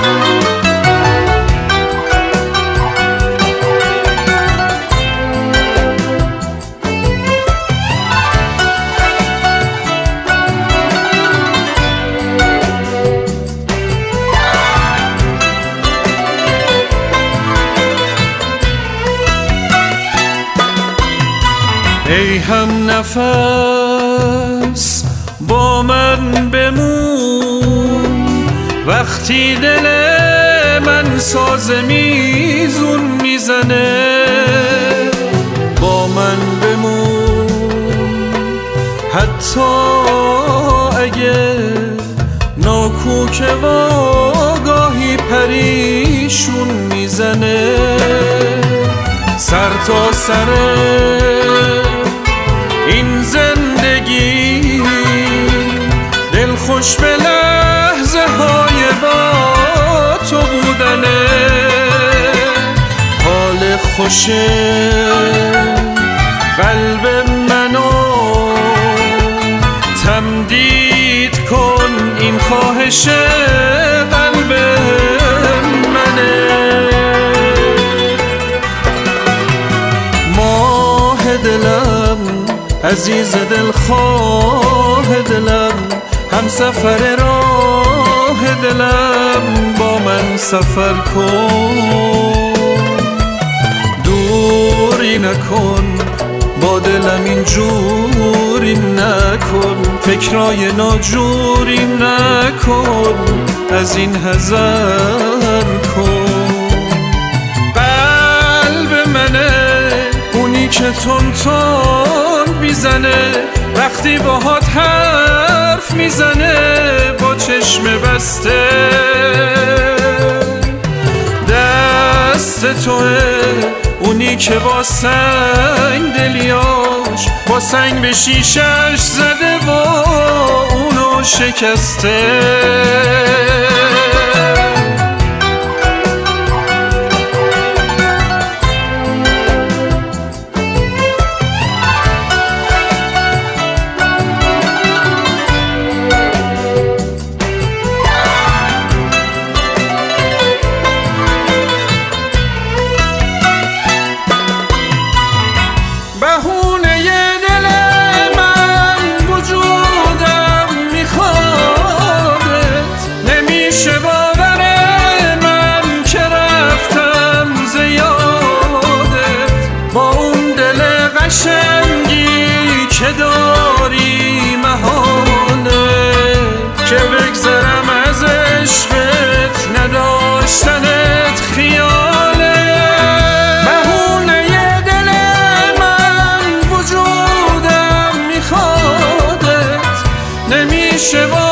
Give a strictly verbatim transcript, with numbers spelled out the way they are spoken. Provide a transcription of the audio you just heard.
ای هم نفس با من بمون، وقتی دل من ساز میزون میزنه. با من بمون حتی اگه ناکوک و گاهی پریشون میزنه. سر تا سر این زندگی دل خوش به لحظه های با تو بودنه. حال خوش قلب منو تمدید کن، این خواهش قلب منه. ماه دلم عزیز دل خواه دلم، هم سفر راه دلم، با من سفر کن. دوری نکن با دلم اینجوری نکن، فکرای ناجوری نکن، از این حذر کن. قلب منه اونی که تون تون میزنه، وقتی باهات حرف میزنه با چشم بسته. دست توه اونی که با سنگ دلیاش با سنگ به شیشش زده و اونو شکسته. قشنگی که داری محاله که بگذرم از عشقت، نداشتنت خیاله. بهونه دل من وجودم میخوادت، نمیشه